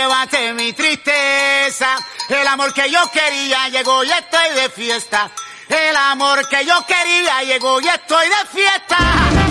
llévate mi tristeza. El amor que yo quería llegó y estoy de fiesta. El amor que yo quería llegó y estoy de fiesta.